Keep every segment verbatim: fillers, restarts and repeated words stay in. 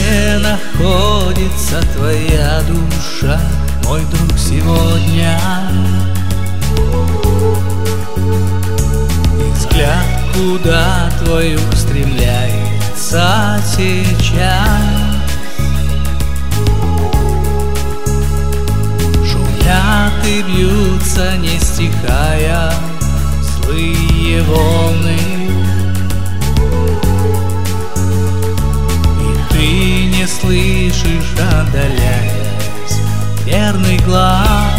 Где находится твоя душа, мой друг, сегодня? И взгляд куда твой устремляется сейчас? Шумят и бьются, не стихая, злые волны. Не слышишь, отдаляясь, верный глаз.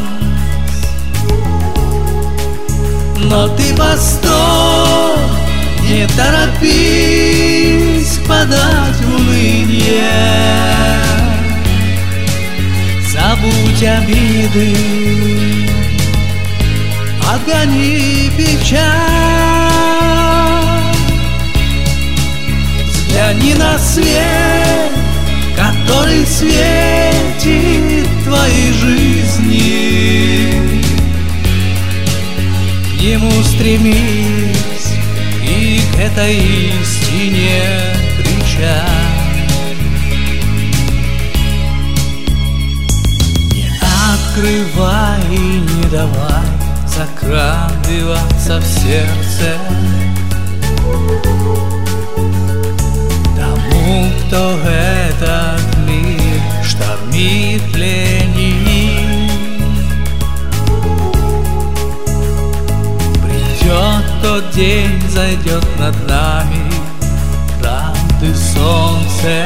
Но ты постой, не торопись подать в уныние. Забудь обиды, отгони печаль. Взгляни на свет, который светит твоей жизни. К нему стремись и к этой истине кричай. Не открывай и не давай закрадываться в сердце тому, кто этот мир штормит, пленит. Придет тот день, зайдет над нами правды солнце,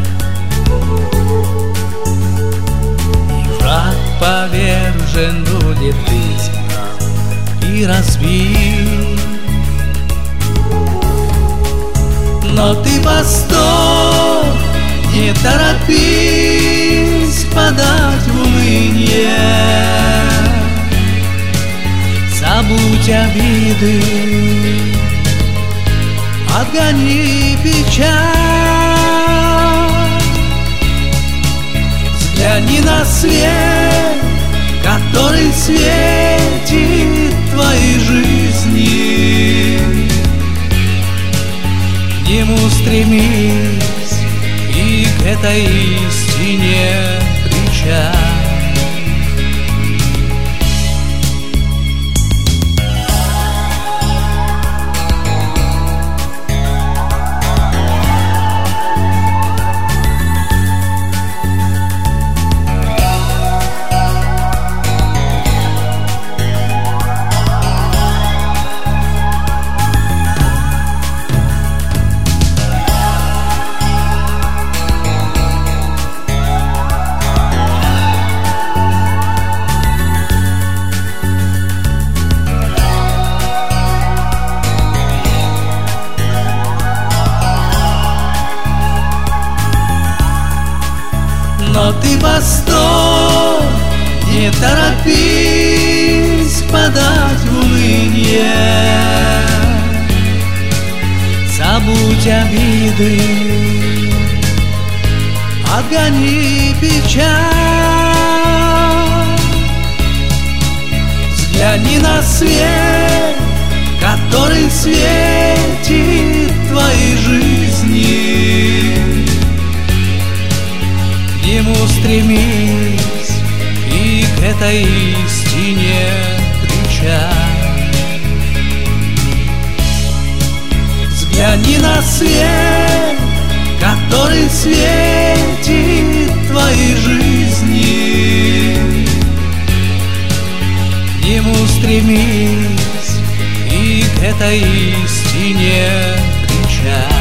и враг повержен будет изгнан и разбит. Но ты постой, не торопись подать в уныние. Забудь обиды, отгони печаль. Взгляни на свет, который светит твоей жизни. К нему стремись и к этой истине кричай. Но ты постой, не торопись подать в уныние. Забудь обиды, отгони печаль. Взгляни на свет, который светит твоей жизни. К нему стремись и к этой истине кричай. Взгляни на свет, который светит твоей жизни. К нему стремись и к этой истине кричай.